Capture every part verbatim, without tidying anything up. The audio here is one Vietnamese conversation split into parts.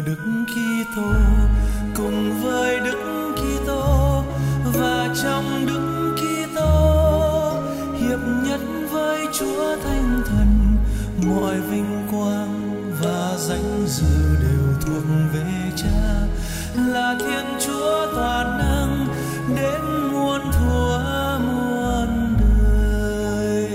Đức Kitô, cùng với Đức Kitô và trong Đức Kitô hiệp nhất với Chúa Thánh Thần, mọi vinh quang và danh dự đều thuộc về Cha, là Thiên Chúa toàn năng đến muôn thuở muôn đời.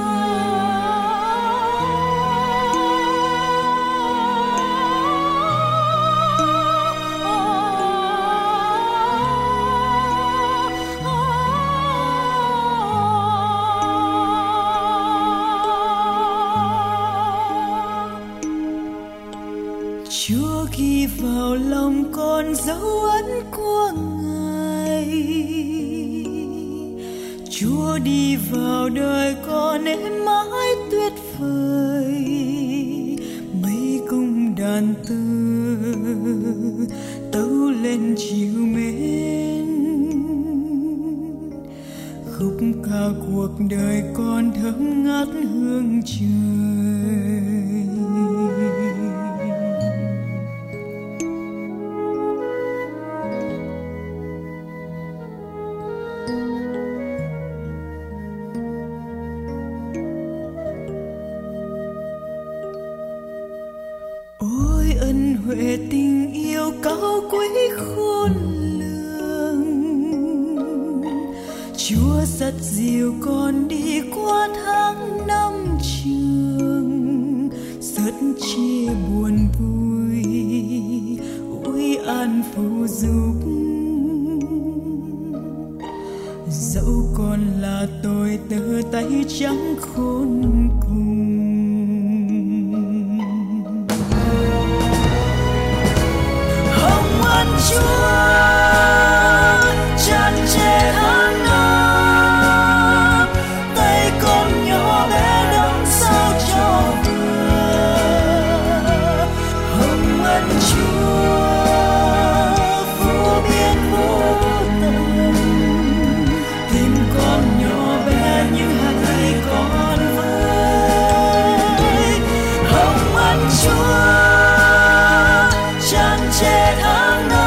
Chúa ghi vào lòng con dấu ấn của Ngài. Chúa đi vào đời con êm mãi tuyệt vời. Mấy cung đàn tư tấu lên chiều mến. Khúc ca cuộc đời con thơm ngát hương trời. Ân huệ tình yêu cao quý khôn lường, Chúa dắt dìu con đi qua tháng năm trường, rất chia buồn vui, ôi an phù giúp. Dẫu con là tôi tơ tay trắng khôn cùng. Chúa tràn trề tháng năm, tay con nhỏ bé đong sao cho vừa. Hồng ân Chúa vô biên vô tận, tìm con nhỏ bé như hai con với. Hồng ân Chúa tràn trề tháng năm,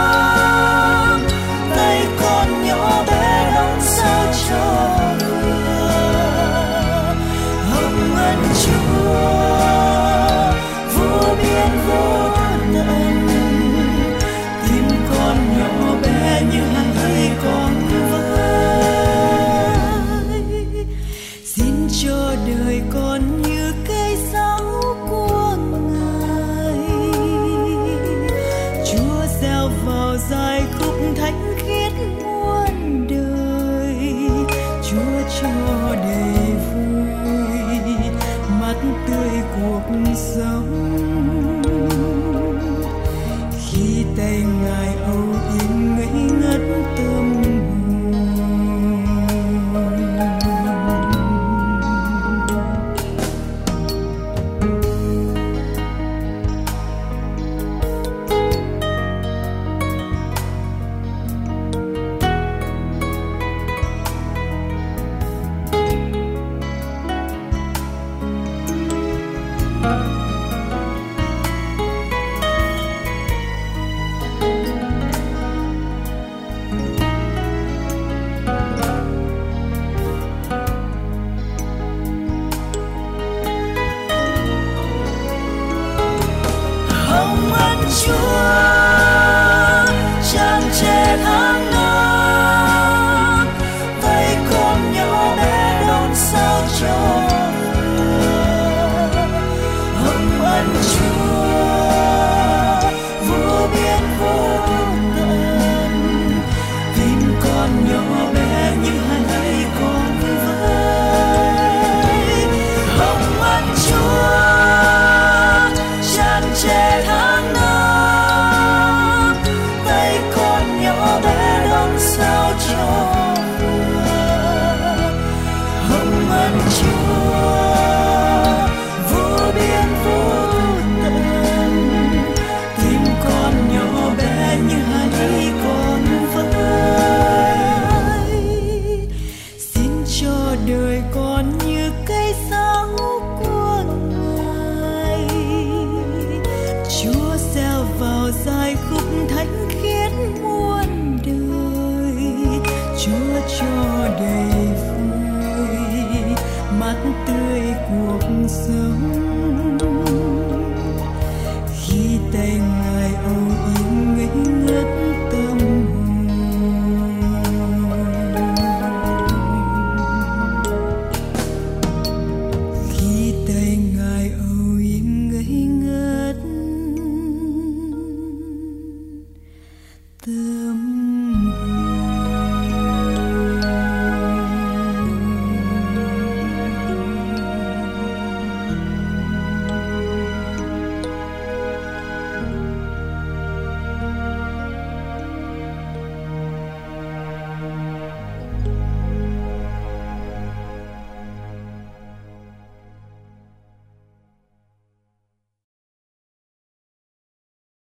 dài khúc thánh khiết muôn đời. Chúa cho đầy vui mắt tươi cuộc sống, khi tay Ngài âu yếm ngây ngất tâm hồn. Chúa tràn trề tháng năm, tay con nhỏ bé đón sao cho vừa. Hồng ân Chúa vô biên vô tận, tìm con nhỏ bé như hai con với. Hồng ân Chúa tràn trề tháng năm, sao cho vừa. Hồng ân Chúa vô biên vô tận, tìm con nhỏ bé như hai con với. Xin cho đời con như cây giáo của Ngài. Chúa gieo thánh khiết